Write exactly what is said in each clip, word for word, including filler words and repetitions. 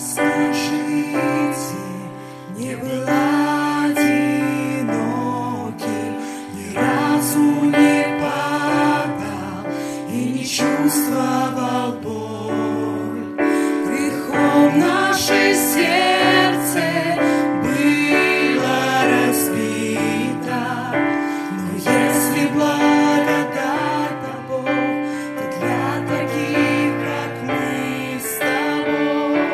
Скажите, не была одиноким, ни разу не падал и не чувствовал боль. Грехом наше сердце было разбито, но если благодать да Бог, то для таких, как мы с тобой,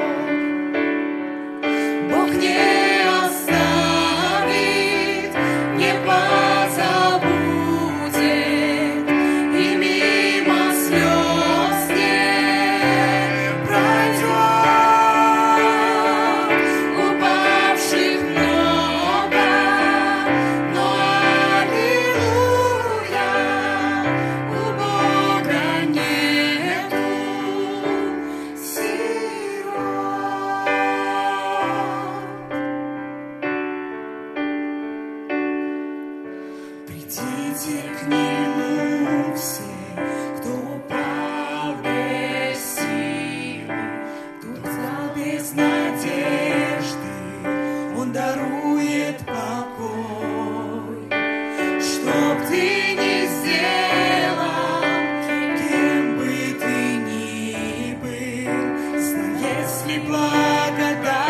Бог не оставит, не позабудет, и мимо слез не пройдет. Упавших много, но аллилуйя, у Бога нету сирот. Придите к Нему все, кто упал без силы, кто стал без надежды, Он дарует покой. Чтоб ты ни сделал, кем бы ты ни был, знай, если благодать